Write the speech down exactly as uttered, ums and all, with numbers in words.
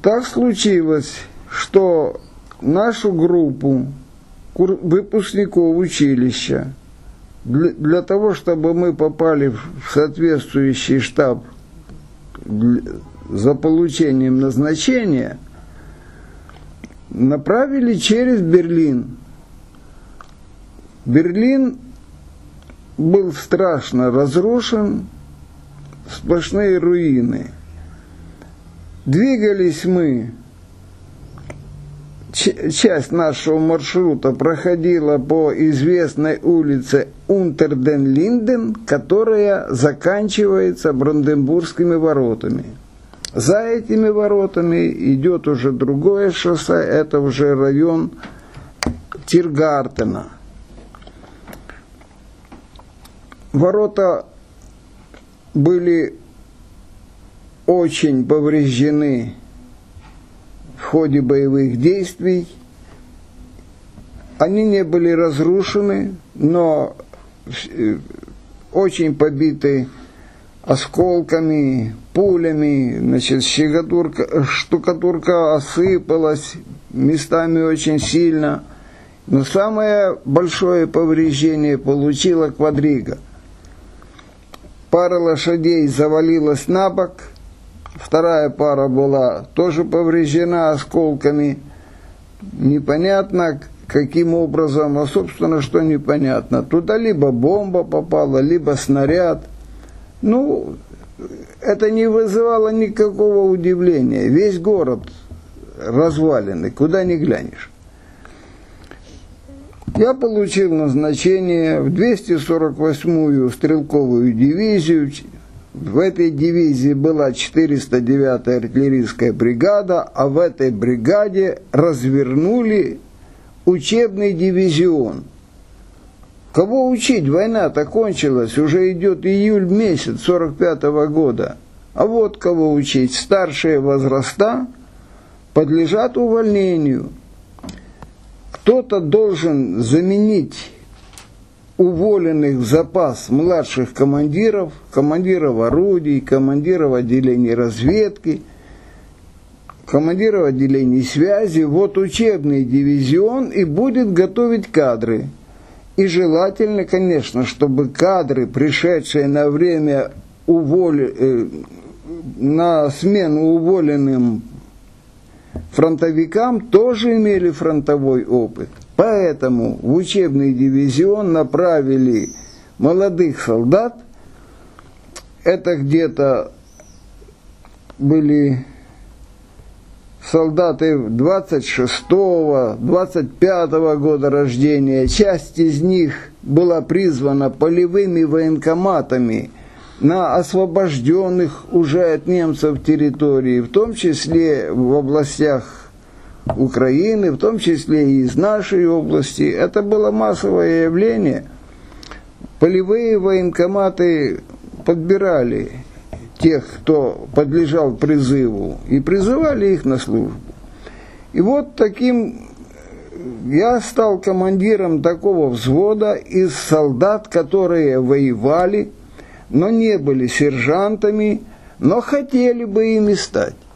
Так случилось, что нашу группу выпускников училища для, для того, чтобы мы попали в соответствующий штаб для, за получением назначения, направили через Берлин. Берлин был страшно разрушен, сплошные руины. Двигались мы, часть нашего маршрута проходила по известной улице Унтер-ден-Линден, которая заканчивается Бранденбургскими воротами. За этими воротами идет уже другое шоссе, это уже район Тиргартена. Ворота были очень повреждены в ходе боевых действий. Они не были разрушены, но очень побиты осколками, пулями, значит, штукатурка, штукатурка осыпалась местами очень сильно. Но самое большое повреждение получила квадрига. Пара лошадей завалилась на бок, вторая пара была тоже повреждена осколками. Непонятно, каким образом, а собственно, что непонятно. Туда либо бомба попала, либо снаряд. Ну, это не вызывало никакого удивления. Весь город разваленный, куда ни глянешь. Я получил назначение в двести сорок восьмую стрелковую дивизию. В этой дивизии была четыреста девятая артиллерийская бригада, а в этой бригаде развернули учебный дивизион. Кого учить? Война-то кончилась, уже идет июль месяц сорок пятого года. А вот кого учить. Старшие возраста подлежат увольнению. Кто-то должен заменить уволенных в запас младших командиров, командиров орудий, командиров отделений разведки, командиров отделений связи. Вот учебный дивизион и будет готовить кадры. И желательно, конечно, чтобы кадры, пришедшие на время уволи, э, на смену уволенным фронтовикам, тоже имели фронтовой опыт. Поэтому в учебный дивизион направили молодых солдат. Это где-то были солдаты двадцать шестого, двадцать пятого года рождения. Часть из них была призвана полевыми военкоматами на освобожденных уже от немцев территории, в том числе в областях Украины, в том числе и из нашей области. Это было массовое явление. Полевые военкоматы подбирали тех, кто подлежал призыву, и призывали их на службу. И вот таким я стал командиром такого взвода из солдат, которые воевали, но не были сержантами, но хотели бы ими стать.